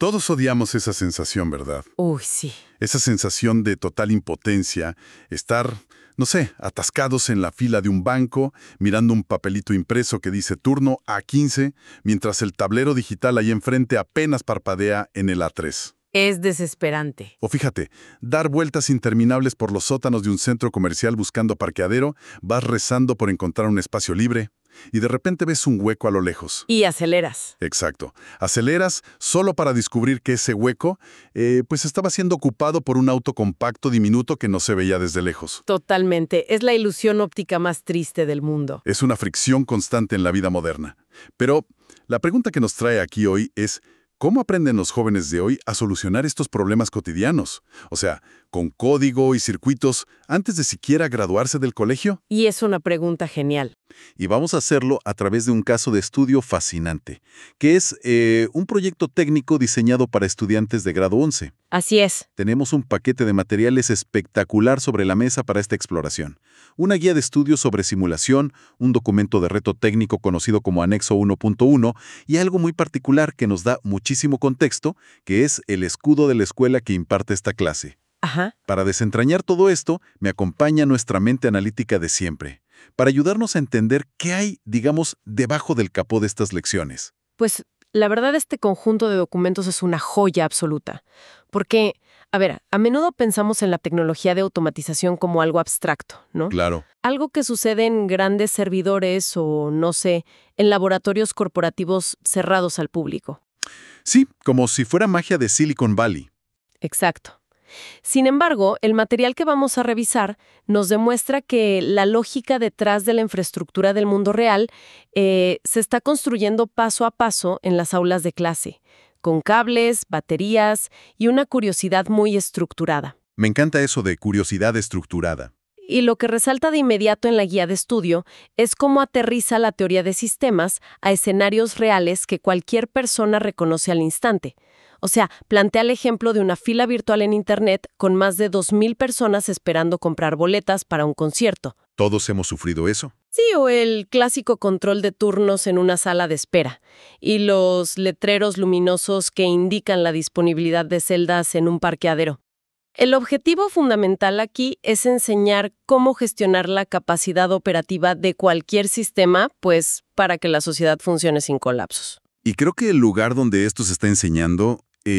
Todos odiamos esa sensación, ¿verdad? Uy, sí. Esa sensación de total impotencia, estar, no sé, atascados en la fila de un banco, mirando un papelito impreso que dice turno A15, mientras el tablero digital ahí enfrente apenas parpadea en el A3. Es desesperante. O fíjate, dar vueltas interminables por los sótanos de un centro comercial buscando parqueadero, vas rezando por encontrar un espacio libre, y de repente ves un hueco a lo lejos. Y aceleras. Exacto. Aceleras solo para descubrir que ese hueco, pues estaba siendo ocupado por un auto compacto diminuto que no se veía desde lejos. Totalmente. Es la ilusión óptica más triste del mundo. Es una fricción constante en la vida moderna. Pero la pregunta que nos trae aquí hoy es, ¿cómo aprenden los jóvenes de hoy a solucionar estos problemas cotidianos? O sea, con código y circuitos antes de siquiera graduarse del colegio. Y es una pregunta genial. Y vamos a hacerlo a través de un caso de estudio fascinante, que es un proyecto técnico diseñado para estudiantes de grado 11. Así es. Tenemos un paquete de materiales espectacular sobre la mesa para esta exploración. Una guía de estudio sobre simulación, un documento de reto técnico conocido como Anexo 1.1 y algo muy particular que nos da muchísimo contexto, que es el escudo de la escuela que imparte esta clase. Ajá. Para desentrañar todo esto, me acompaña nuestra mente analítica de siempre, para ayudarnos a entender qué hay, digamos, debajo del capó de estas lecciones. Pues la verdad este conjunto de documentos es una joya absoluta. Porque, a ver, a menudo pensamos en la tecnología de automatización como algo abstracto, ¿no? Claro. Algo que sucede en grandes servidores o, no sé, en laboratorios corporativos cerrados al público. Sí, como si fuera magia de Silicon Valley. Exacto. Sin embargo, el material que vamos a revisar nos demuestra que la lógica detrás de la infraestructura del mundo real se está construyendo paso a paso en las aulas de clase, con cables, baterías y una curiosidad muy estructurada. Me encanta eso de curiosidad estructurada. Y lo que resalta de inmediato en la guía de estudio es cómo aterriza la teoría de sistemas a escenarios reales que cualquier persona reconoce al instante. O sea, plantea el ejemplo de una fila virtual en Internet con más de 2,000 personas esperando comprar boletas para un concierto. ¿Todos hemos sufrido eso? Sí, o el clásico control de turnos en una sala de espera. Y los letreros luminosos que indican la disponibilidad de celdas en un parqueadero. El objetivo fundamental aquí es enseñar cómo gestionar la capacidad operativa de cualquier sistema, pues, para que la sociedad funcione sin colapsos. Y creo que el lugar donde esto se está enseñando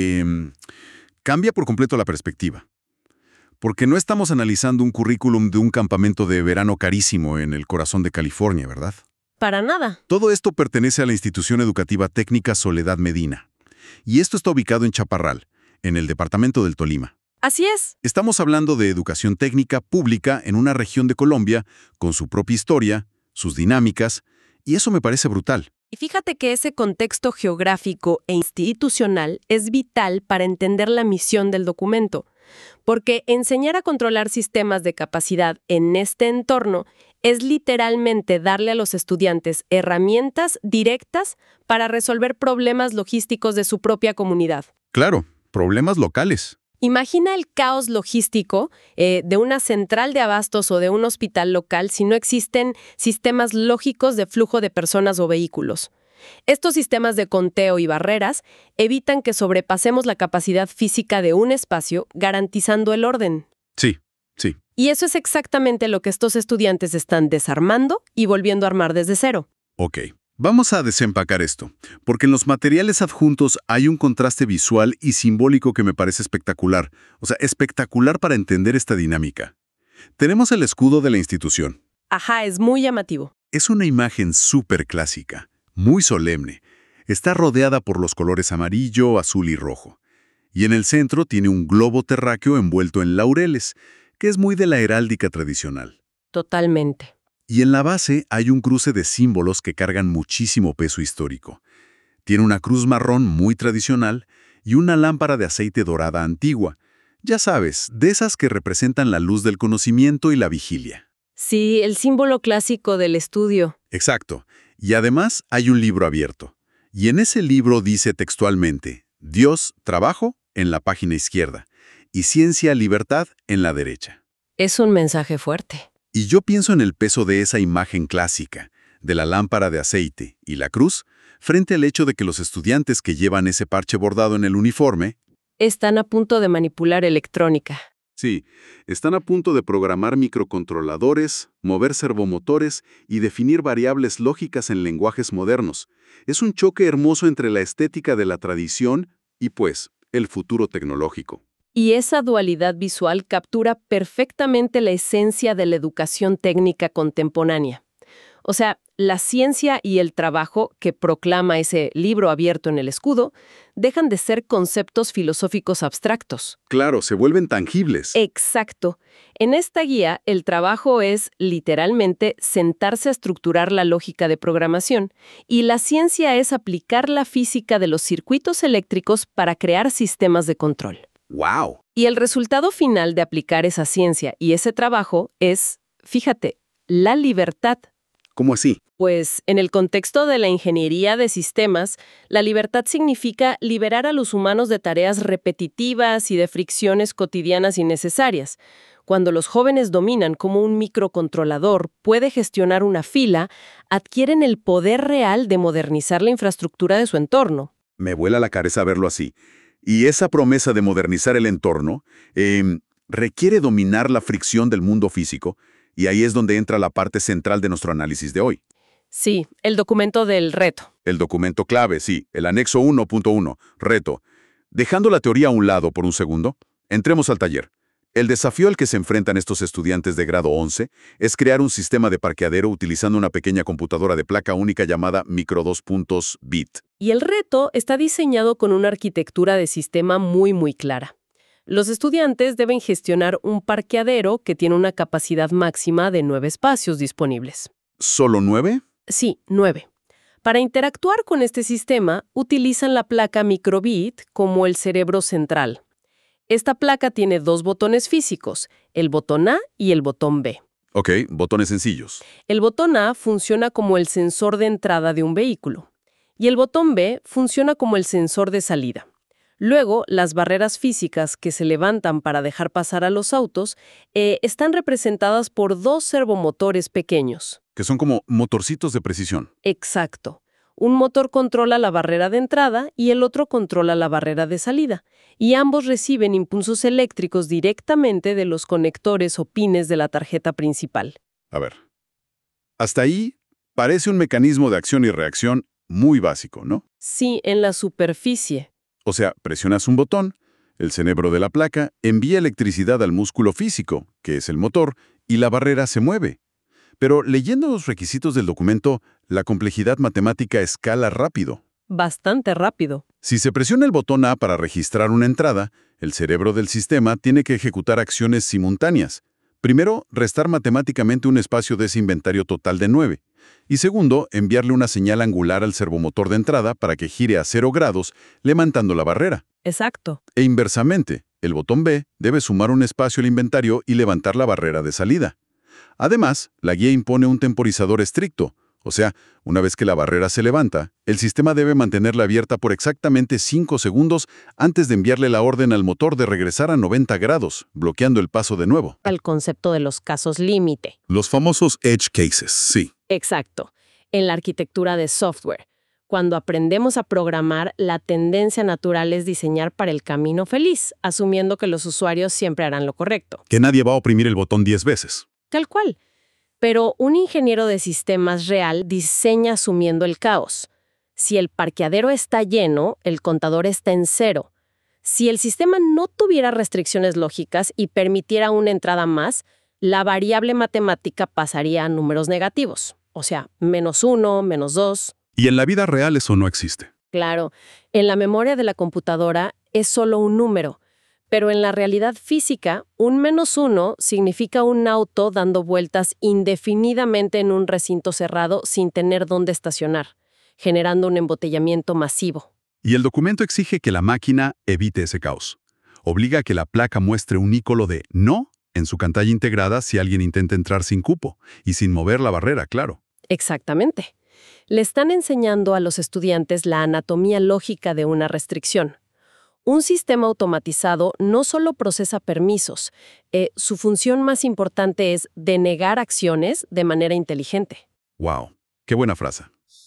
cambia por completo la perspectiva. Porque no estamos analizando un currículum de un campamento de verano carísimo en el corazón de California, ¿verdad? Para nada. Todo esto pertenece a la institución educativa técnica Soledad Medina. Y esto está ubicado en Chaparral, en el departamento del Tolima. Así es. Estamos hablando de educación técnica pública en una región de Colombia con su propia historia, sus dinámicas, y eso me parece brutal. Y fíjate que ese contexto geográfico e institucional es vital para entender la misión del documento, porque enseñar a controlar sistemas de capacidad en este entorno es literalmente darle a los estudiantes herramientas directas para resolver problemas logísticos de su propia comunidad. Claro, problemas locales. Imagina el caos logístico de una central de abastos o de un hospital local si no existen sistemas lógicos de flujo de personas o vehículos. Estos sistemas de conteo y barreras evitan que sobrepasemos la capacidad física de un espacio, garantizando el orden. Sí. Y eso es exactamente lo que estos estudiantes están desarmando y volviendo a armar desde cero. Ok. Vamos a desempacar esto, porque en los materiales adjuntos hay un contraste visual y simbólico que me parece espectacular. O sea, espectacular para entender esta dinámica. Tenemos el escudo de la institución. Ajá, es muy llamativo. Es una imagen súper clásica, muy solemne. Está rodeada por los colores amarillo, azul y rojo. Y en el centro tiene un globo terráqueo envuelto en laureles, que es muy de la heráldica tradicional. Totalmente. Y en la base hay un cruce de símbolos que cargan muchísimo peso histórico. Tiene una cruz marrón muy tradicional y una lámpara de aceite dorada antigua. Ya sabes, de esas que representan la luz del conocimiento y la vigilia. Sí, el símbolo clásico del estudio. Exacto. Y además hay un libro abierto. Y en ese libro dice textualmente, Dios, trabajo, en la página izquierda, y ciencia, libertad, en la derecha. Es un mensaje fuerte. Y yo pienso en el peso de esa imagen clásica, de la lámpara de aceite y la cruz, frente al hecho de que los estudiantes que llevan ese parche bordado en el uniforme, Están a punto de manipular electrónica. sí, están a punto de programar microcontroladores, mover servomotores y definir variables lógicas en lenguajes modernos. Es un choque hermoso entre la estética de la tradición y, pues, el futuro tecnológico. Y esa dualidad visual captura perfectamente la esencia de la educación técnica contemporánea. O sea, la ciencia y el trabajo que proclama ese libro abierto en el escudo dejan de ser conceptos filosóficos abstractos. Claro, se vuelven tangibles. Exacto. En esta guía, el trabajo es, literalmente, sentarse a estructurar la lógica de programación, y la ciencia es aplicar la física de los circuitos eléctricos para crear sistemas de control. ¡Wow! Y el resultado final de aplicar esa ciencia y ese trabajo es, fíjate, la libertad. ¿Cómo así? Pues en el contexto de la ingeniería de sistemas, la libertad significa liberar a los humanos de tareas repetitivas y de fricciones cotidianas innecesarias. Cuando los jóvenes dominan cómo un microcontrolador puede gestionar una fila, adquieren el poder real de modernizar la infraestructura de su entorno. Me vuela la cabeza verlo así. Y esa promesa de modernizar el entorno requiere dominar la fricción del mundo físico, y ahí es donde entra la parte central de nuestro análisis de hoy. Sí, el documento del reto. El documento clave, sí, el anexo 1.1, reto. Dejando la teoría a un lado por un segundo, entremos al taller. El desafío al que se enfrentan estos estudiantes de grado 11 es crear un sistema de parqueadero utilizando una pequeña computadora de placa única llamada micro2.bit. Y el reto está diseñado con una arquitectura de sistema muy clara. Los estudiantes deben gestionar un parqueadero que tiene una capacidad máxima de 9 espacios disponibles. ¿Solo 9? Sí, 9. Para interactuar con este sistema, utilizan la placa microbit como el cerebro central. Esta placa tiene 2 botones físicos, el botón A y el botón B. Ok, botones sencillos. El botón A funciona como el sensor de entrada de un vehículo y el botón B funciona como el sensor de salida. Luego, las barreras físicas que se levantan para dejar pasar a los autos están representadas por 2 servomotores pequeños. Que son como motorcitos de precisión. Exacto. Un motor controla la barrera de entrada y el otro controla la barrera de salida, y ambos reciben impulsos eléctricos directamente de los conectores o pines de la tarjeta principal. A ver. Hasta ahí parece un mecanismo de acción y reacción muy básico, ¿no? Sí, en la superficie. O sea, presionas un botón, el cerebro de la placa envía electricidad al músculo físico, que es el motor, y la barrera se mueve. Pero leyendo los requisitos del documento, la complejidad matemática escala rápido. Bastante rápido. Si se presiona el botón A para registrar una entrada, el cerebro del sistema tiene que ejecutar acciones simultáneas. Primero, restar matemáticamente un espacio de ese inventario total de 9. Y segundo, enviarle una señal angular al servomotor de entrada para que gire a 0 grados, levantando la barrera. Exacto. E inversamente, el botón B debe sumar un espacio al inventario y levantar la barrera de salida. Además, la guía impone un temporizador estricto. O sea, una vez que la barrera se levanta, el sistema debe mantenerla abierta por exactamente 5 segundos antes de enviarle la orden al motor de regresar a 90 grados, bloqueando el paso de nuevo. Al concepto de los casos límite. Los famosos edge cases, sí. Exacto. En la arquitectura de software, cuando aprendemos a programar, la tendencia natural es diseñar para el camino feliz, asumiendo que los usuarios siempre harán lo correcto. Que nadie va a oprimir el botón 10 veces. Tal cual. Pero un ingeniero de sistemas real diseña asumiendo el caos. Si el parqueadero está lleno, el contador está en 0. Si el sistema no tuviera restricciones lógicas y permitiera una entrada más, la variable matemática pasaría a números negativos. O sea, -1, -2. Y en la vida real eso no existe. Claro, en la memoria de la computadora es solo un número. Pero en la realidad física, un -1 significa un auto dando vueltas indefinidamente en un recinto cerrado sin tener dónde estacionar, generando un embotellamiento masivo. Y el documento exige que la máquina evite ese caos. Obliga a que la placa muestre un ícono de «no» en su pantalla integrada si alguien intenta entrar sin cupo, y sin mover la barrera, claro. Exactamente. Le están enseñando a los estudiantes la anatomía lógica de una restricción. Un sistema automatizado no solo procesa permisos, su función más importante es denegar acciones de manera inteligente. ¡Wow! ¡Qué buena frase!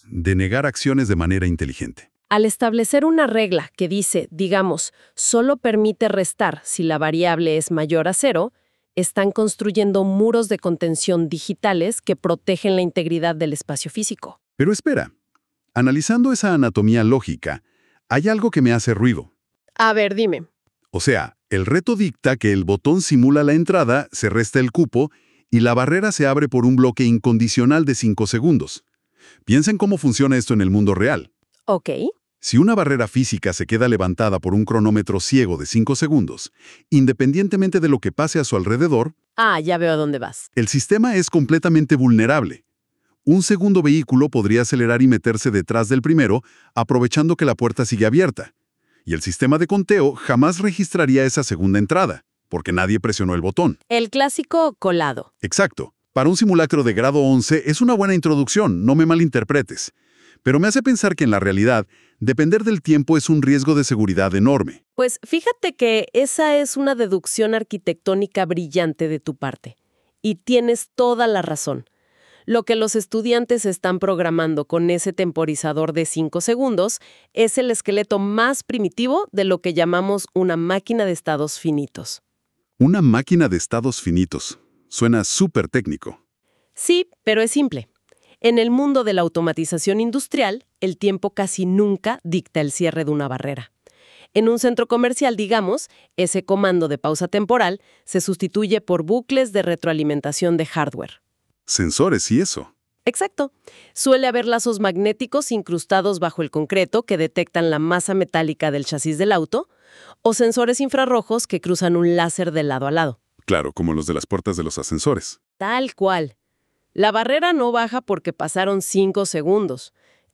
denegar acciones de manera inteligente. Al establecer una regla que dice, digamos, solo permite restar si la variable es mayor a 0, están construyendo muros de contención digitales que protegen la integridad del espacio físico. Pero espera, analizando esa anatomía lógica, hay algo que me hace ruido. A ver, dime. O sea, el reto dicta que el botón simula la entrada, se resta el cupo y la barrera se abre por un bloque incondicional de 5 segundos. Piensen cómo funciona esto en el mundo real. Ok. Si una barrera física se queda levantada por un cronómetro ciego de 5 segundos, independientemente de lo que pase a su alrededor, Ya veo a dónde vas. el sistema es completamente vulnerable. Un segundo vehículo podría acelerar y meterse detrás del primero, aprovechando que la puerta sigue abierta. Y el sistema de conteo jamás registraría esa segunda entrada, porque nadie presionó el botón. El clásico colado. Exacto. Para un simulacro de grado 11 es una buena introducción, no me malinterpretes. Pero me hace pensar que en la realidad, depender del tiempo es un riesgo de seguridad enorme. Pues fíjate que esa es una deducción arquitectónica brillante de tu parte. Y tienes toda la razón. Lo que los estudiantes están programando con ese temporizador de 5 segundos es el esqueleto más primitivo de lo que llamamos una máquina de estados finitos. Una máquina de estados finitos. Suena súper técnico. Sí, pero es simple. En el mundo de la automatización industrial, el tiempo casi nunca dicta el cierre de una barrera. En un centro comercial, digamos, ese comando de pausa temporal se sustituye por bucles de retroalimentación de hardware. Sensores y eso. Exacto. Suele haber lazos magnéticos incrustados bajo el concreto que detectan la masa metálica del chasis del auto, o sensores infrarrojos que cruzan un láser de lado a lado. Claro, como los de las puertas de los ascensores. Tal cual. La barrera no baja porque pasaron 5 segundos.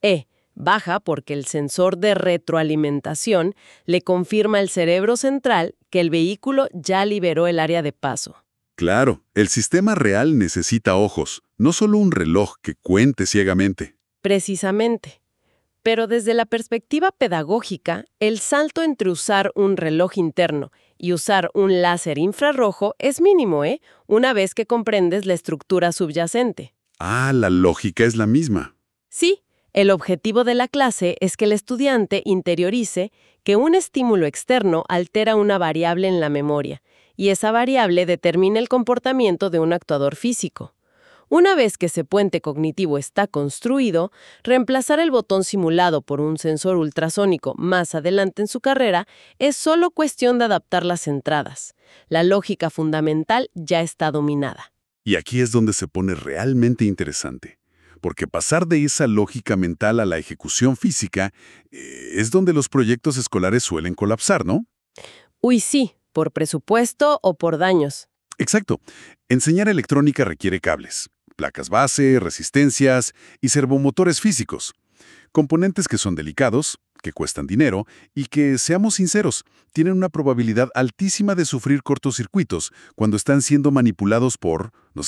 Baja porque el sensor de retroalimentación le confirma al cerebro central que el vehículo ya liberó el área de paso. Claro, el sistema real necesita ojos, no solo un reloj que cuente ciegamente. Precisamente. Pero desde la perspectiva pedagógica, el salto entre usar un reloj interno y usar un láser infrarrojo es mínimo, una vez que comprendes la estructura subyacente. La lógica es la misma. Sí, el objetivo de la clase es que el estudiante interiorice que un estímulo externo altera una variable en la memoria, y esa variable determina el comportamiento de un actuador físico. Una vez que ese puente cognitivo está construido, reemplazar el botón simulado por un sensor ultrasónico más adelante en su carrera es solo cuestión de adaptar las entradas. La lógica fundamental ya está dominada. Y aquí es donde se pone realmente interesante, porque pasar de esa lógica mental a la ejecución física es donde los proyectos escolares suelen colapsar, ¿no? Uy, sí, por presupuesto o por daños. Exacto. Enseñar electrónica requiere cables, placas base, resistencias y servomotores físicos. Componentes que son delicados, que cuestan dinero y que, seamos sinceros, tienen una probabilidad altísima de sufrir cortocircuitos cuando están siendo manipulados por,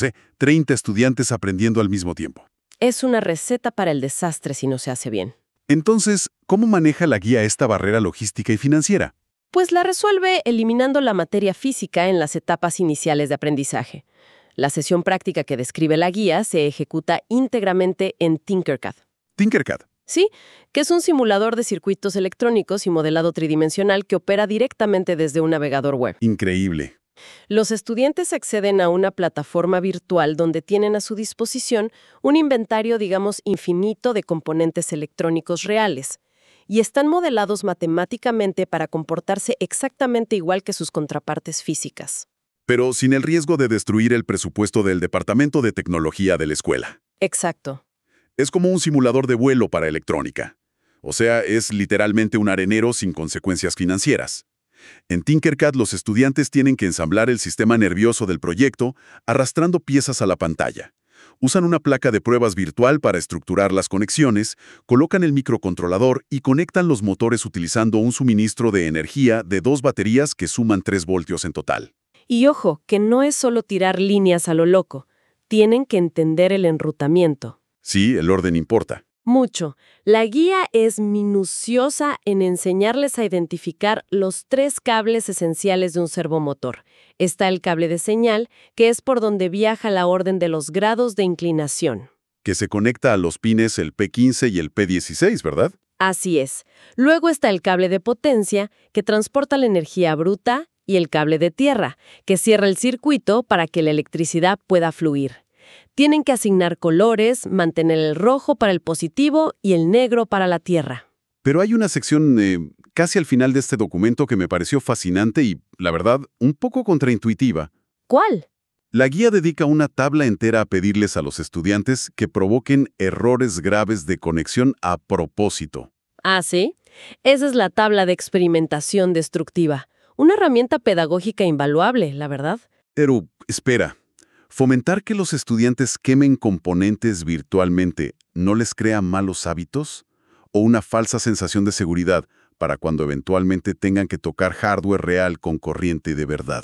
30 estudiantes aprendiendo al mismo tiempo. Es una receta para el desastre si no se hace bien. Entonces, ¿cómo maneja la guía esta barrera logística y financiera? Pues la resuelve eliminando la materia física en las etapas iniciales de aprendizaje. La sesión práctica que describe la guía se ejecuta íntegramente en Tinkercad. Tinkercad. Sí, que es un simulador de circuitos electrónicos y modelado tridimensional que opera directamente desde un navegador web. Increíble. Los estudiantes acceden a una plataforma virtual donde tienen a su disposición un inventario, digamos, infinito de componentes electrónicos reales, y están modelados matemáticamente para comportarse exactamente igual que sus contrapartes físicas. Pero sin el riesgo de destruir el presupuesto del Departamento de Tecnología de la escuela. Exacto. Es como un simulador de vuelo para electrónica. O sea, es literalmente un arenero sin consecuencias financieras. En Tinkercad, los estudiantes tienen que ensamblar el sistema nervioso del proyecto arrastrando piezas a la pantalla. Usan una placa de pruebas virtual para estructurar las conexiones, colocan el microcontrolador y conectan los motores utilizando un suministro de energía de 2 baterías que suman 3 voltios en total. Y ojo, que no es solo tirar líneas a lo loco. Tienen que entender el enrutamiento. Sí, el orden importa. Mucho. La guía es minuciosa en enseñarles a identificar los 3 cables esenciales de un servomotor. Está el cable de señal, que es por donde viaja la orden de los grados de inclinación. que se conecta a los pines el P15 y el P16, ¿verdad? Así es. Luego está el cable de potencia, que transporta la energía bruta, y el cable de tierra, que cierra el circuito para que la electricidad pueda fluir. Tienen que asignar colores, mantener el rojo para el positivo y el negro para la tierra. Pero hay una sección casi al final de este documento que me pareció fascinante y, la verdad, un poco contraintuitiva. ¿Cuál? La guía dedica una tabla entera a pedirles a los estudiantes que provoquen errores graves de conexión a propósito. Ah, ¿sí? Esa es la tabla de experimentación destructiva. Una herramienta pedagógica invaluable, la verdad. Pero, espera, ¿fomentar que los estudiantes quemen componentes virtualmente no les crea malos hábitos? ¿O una falsa sensación de seguridad para cuando eventualmente tengan que tocar hardware real con corriente de verdad?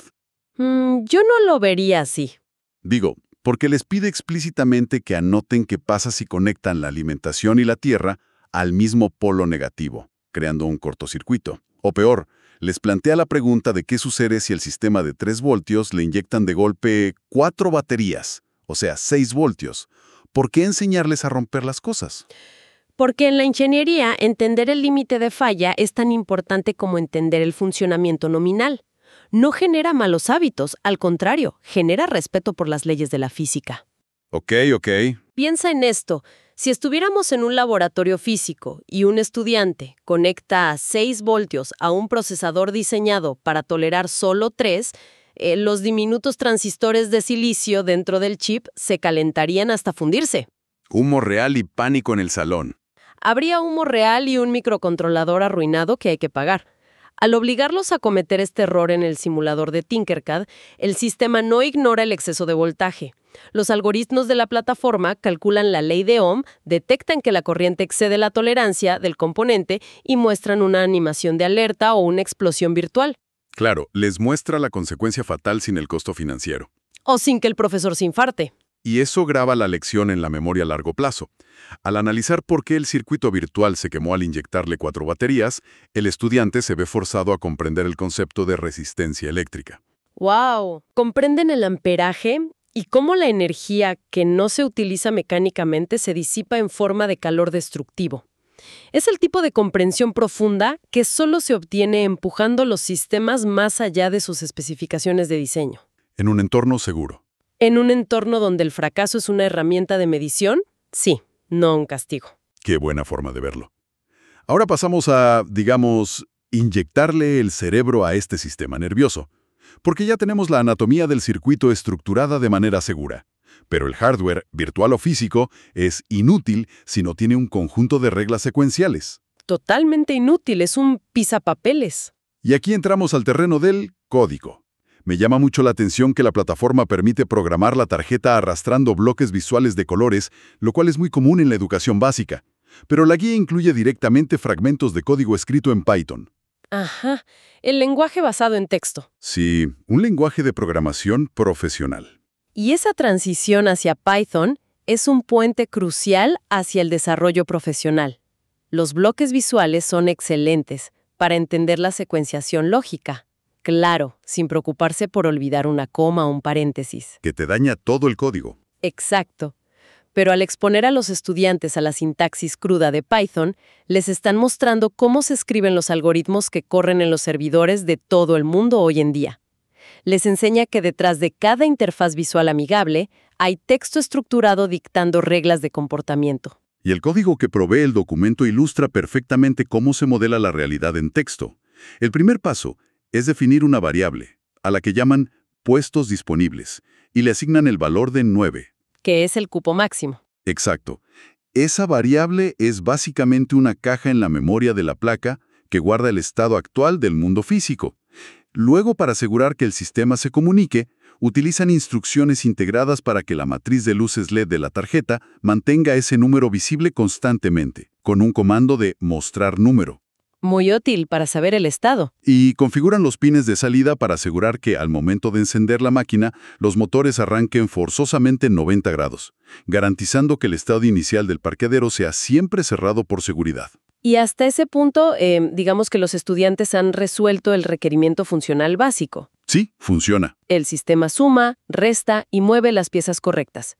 Yo no lo vería así. Digo, porque les pide explícitamente que anoten qué pasa si conectan la alimentación y la tierra al mismo polo negativo, creando un cortocircuito. O peor, les plantea la pregunta de qué sucede si el sistema de 3 voltios le inyectan de golpe 4 baterías, o sea, 6 voltios. ¿Por qué enseñarles a romper las cosas? Porque en la ingeniería, entender el límite de falla es tan importante como entender el funcionamiento nominal. No genera malos hábitos, al contrario, genera respeto por las leyes de la física. Ok. Piensa en esto. Si estuviéramos en un laboratorio físico y un estudiante conecta a 6 voltios a un procesador diseñado para tolerar solo 3, los diminutos transistores de silicio dentro del chip se calentarían hasta fundirse. Humo real y pánico en el salón. Habría humo real y un microcontrolador arruinado que hay que pagar. Al obligarlos a cometer este error en el simulador de Tinkercad, el sistema no ignora el exceso de voltaje. Los algoritmos de la plataforma calculan la ley de Ohm, detectan que la corriente excede la tolerancia del componente y muestran una animación de alerta o una explosión virtual. Claro, les muestra la consecuencia fatal sin el costo financiero. O sin que el profesor se infarte. Y eso graba la lección en la memoria a largo plazo. Al analizar por qué el circuito virtual se quemó al inyectarle 4 baterías, el estudiante se ve forzado a comprender el concepto de resistencia eléctrica. ¡Wow! Comprenden el amperaje y cómo la energía que no se utiliza mecánicamente se disipa en forma de calor destructivo. Es el tipo de comprensión profunda que solo se obtiene empujando los sistemas más allá de sus especificaciones de diseño. En un entorno seguro. En un entorno donde el fracaso es una herramienta de medición, sí, no un castigo. Qué buena forma de verlo. Ahora pasamos a, digamos, inyectarle el cerebro a este sistema nervioso, porque ya tenemos la anatomía del circuito estructurada de manera segura. Pero el hardware, virtual o físico, es inútil si no tiene un conjunto de reglas secuenciales. Totalmente inútil, es un pisapapeles. Y aquí entramos al terreno del código. Me llama mucho la atención que la plataforma permite programar la tarjeta arrastrando bloques visuales de colores, lo cual es muy común en la educación básica. Pero la guía incluye directamente fragmentos de código escrito en Python. Ajá, el lenguaje basado en texto. Sí, un lenguaje de programación profesional. Y esa transición hacia Python es un puente crucial hacia el desarrollo profesional. Los bloques visuales son excelentes para entender la secuenciación lógica. Claro, sin preocuparse por olvidar una coma o un paréntesis. Que te daña todo el código. Exacto. Pero al exponer a los estudiantes a la sintaxis cruda de Python, les están mostrando cómo se escriben los algoritmos que corren en los servidores de todo el mundo hoy en día. Les enseña que detrás de cada interfaz visual amigable hay texto estructurado dictando reglas de comportamiento. Y el código que provee el documento ilustra perfectamente cómo se modela la realidad en texto. El primer paso es definir una variable, a la que llaman puestos disponibles, y le asignan el valor de 9. Que es el cupo máximo. Exacto. Esa variable es básicamente una caja en la memoria de la placa que guarda el estado actual del mundo físico. Luego, para asegurar que el sistema se comunique, utilizan instrucciones integradas para que la matriz de luces LED de la tarjeta mantenga ese número visible constantemente, con un comando de mostrar número. Muy útil para saber el estado. Y configuran los pines de salida para asegurar que al momento de encender la máquina, los motores arranquen forzosamente en 90 grados, garantizando que el estado inicial del parqueadero sea siempre cerrado por seguridad. Y hasta ese punto, digamos que los estudiantes han resuelto el requerimiento funcional básico. Sí, funciona. El sistema suma, resta y mueve las piezas correctas.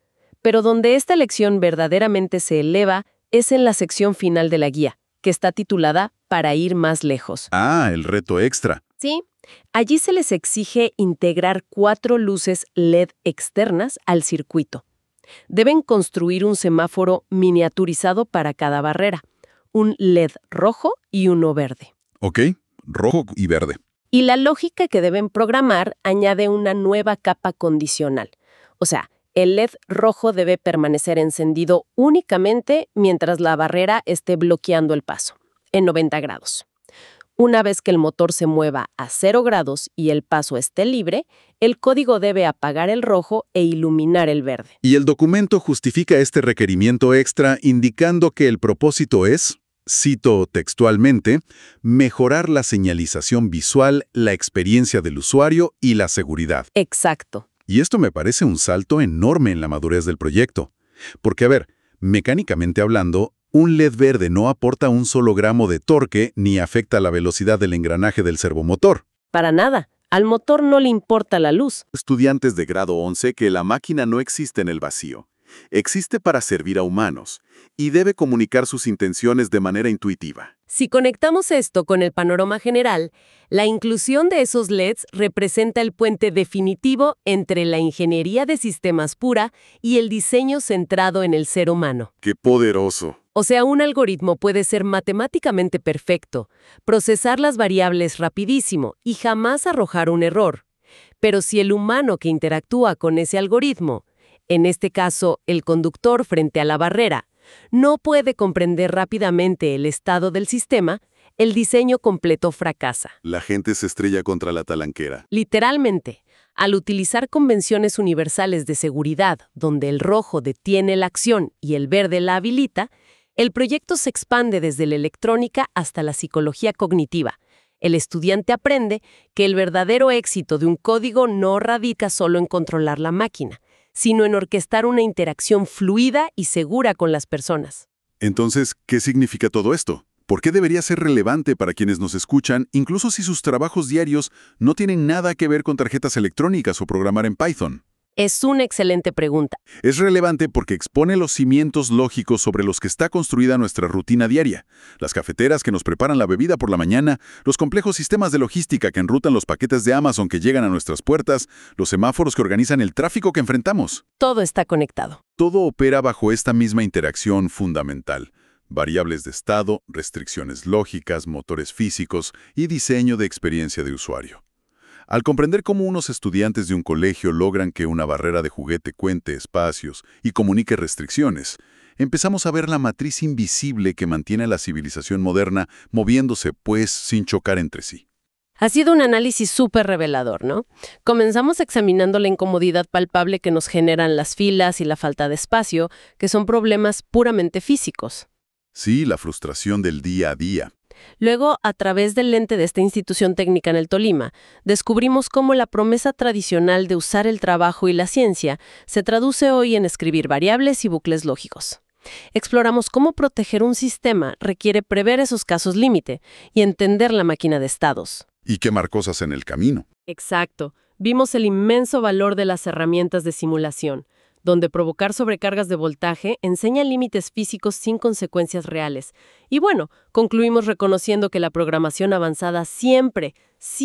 Pero donde esta lección verdaderamente se eleva es en la sección final de la guía, que está titulada Para ir más lejos. Ah, el reto extra. Sí, allí se les exige integrar 4 luces LED externas al circuito. Deben construir un semáforo miniaturizado para cada barrera, un LED rojo y uno verde. Ok, rojo y verde. Y la lógica que deben programar añade una nueva capa condicional. O sea, el LED rojo debe permanecer encendido únicamente mientras la barrera esté bloqueando el paso, en 90 grados. Una vez que el motor se mueva a 0 grados y el paso esté libre, el código debe apagar el rojo e iluminar el verde. Y el documento justifica este requerimiento extra indicando que el propósito es, cito textualmente, mejorar la señalización visual, la experiencia del usuario y la seguridad. Exacto. Y esto me parece un salto enorme en la madurez del proyecto. Porque, a ver, mecánicamente hablando, un LED verde no aporta un solo gramo de torque ni afecta la velocidad del engranaje del servomotor. Para nada. Al motor no le importa la luz. Estudiantes de grado 11 que la máquina no existe en el vacío. Existe para servir a humanos y debe comunicar sus intenciones de manera intuitiva. Si conectamos esto con el panorama general, la inclusión de esos LEDs representa el puente definitivo entre la ingeniería de sistemas pura y el diseño centrado en el ser humano. ¡Qué poderoso! O sea, un algoritmo puede ser matemáticamente perfecto, procesar las variables rapidísimo y jamás arrojar un error. Pero si el humano que interactúa con ese algoritmo, en este caso el conductor frente a la barrera, no puede comprender rápidamente el estado del sistema, el diseño completo fracasa. La gente se estrella contra la talanquera. Literalmente, al utilizar convenciones universales de seguridad, donde el rojo detiene la acción y el verde la habilita, el proyecto se expande desde la electrónica hasta la psicología cognitiva. El estudiante aprende que el verdadero éxito de un código no radica solo en controlar la máquina, sino en orquestar una interacción fluida y segura con las personas. Entonces, ¿qué significa todo esto? ¿Por qué debería ser relevante para quienes nos escuchan, incluso si sus trabajos diarios no tienen nada que ver con tarjetas electrónicas o programar en Python? Es una excelente pregunta. Es relevante porque expone los cimientos lógicos sobre los que está construida nuestra rutina diaria. Las cafeteras que nos preparan la bebida por la mañana, los complejos sistemas de logística que enrutan los paquetes de Amazon que llegan a nuestras puertas, los semáforos que organizan el tráfico que enfrentamos. Todo está conectado. Todo opera bajo esta misma interacción fundamental. Variables de estado, restricciones lógicas, motores físicos y diseño de experiencia de usuario. Al comprender cómo unos estudiantes de un colegio logran que una barrera de juguete cuente espacios y comunique restricciones, empezamos a ver la matriz invisible que mantiene a la civilización moderna moviéndose, pues, sin chocar entre sí. Ha sido un análisis súper revelador, ¿no? Comenzamos examinando la incomodidad palpable que nos generan las filas y la falta de espacio, que son problemas puramente físicos. Sí, la frustración del día a día. Luego, a través del lente de esta institución técnica en el Tolima, descubrimos cómo la promesa tradicional de usar el trabajo y la ciencia se traduce hoy en escribir variables y bucles lógicos. Exploramos cómo proteger un sistema requiere prever esos casos límite y entender la máquina de estados. Y quemar cosas en el camino. Exacto. Vimos el inmenso valor de las herramientas de simulación, donde provocar sobrecargas de voltaje enseña límites físicos sin consecuencias reales. Y bueno, concluimos reconociendo que la programación avanzada siempre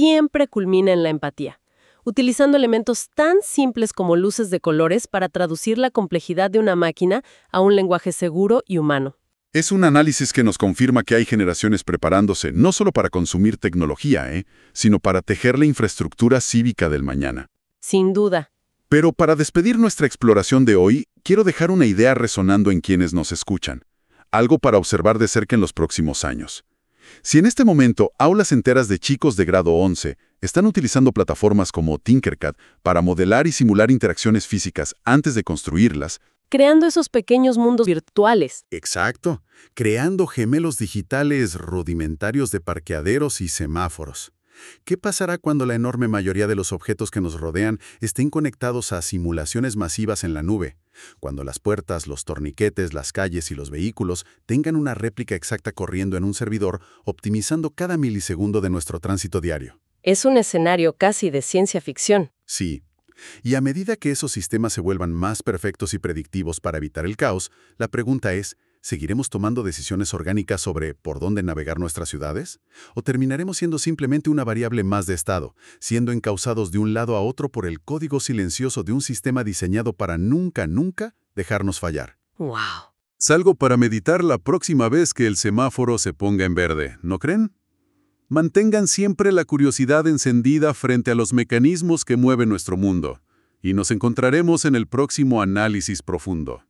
culmina en la empatía, utilizando elementos tan simples como luces de colores para traducir la complejidad de una máquina a un lenguaje seguro y humano. Es un análisis que nos confirma que hay generaciones preparándose no solo para consumir tecnología, sino para tejer la infraestructura cívica del mañana. Sin duda. Pero para despedir nuestra exploración de hoy, quiero dejar una idea resonando en quienes nos escuchan. Algo para observar de cerca en los próximos años. Si en este momento aulas enteras de chicos de grado 11 están utilizando plataformas como Tinkercad para modelar y simular interacciones físicas antes de construirlas, Creando esos pequeños mundos virtuales. exacto, creando gemelos digitales rudimentarios de parqueaderos y semáforos. ¿Qué pasará cuando la enorme mayoría de los objetos que nos rodean estén conectados a simulaciones masivas en la nube? Cuando las puertas, los torniquetes, las calles y los vehículos tengan una réplica exacta corriendo en un servidor, optimizando cada milisegundo de nuestro tránsito diario. Es un escenario casi de ciencia ficción. Sí. Y a medida que esos sistemas se vuelvan más perfectos y predictivos para evitar el caos, la pregunta es, ¿seguiremos tomando decisiones orgánicas sobre por dónde navegar nuestras ciudades? ¿O terminaremos siendo simplemente una variable más de estado, siendo encausados de un lado a otro por el código silencioso de un sistema diseñado para nunca, nunca dejarnos fallar? ¡Wow! Es algo para meditar la próxima vez que el semáforo se ponga en verde, ¿no creen? Mantengan siempre la curiosidad encendida frente a los mecanismos que mueven nuestro mundo, y nos encontraremos en el próximo análisis profundo.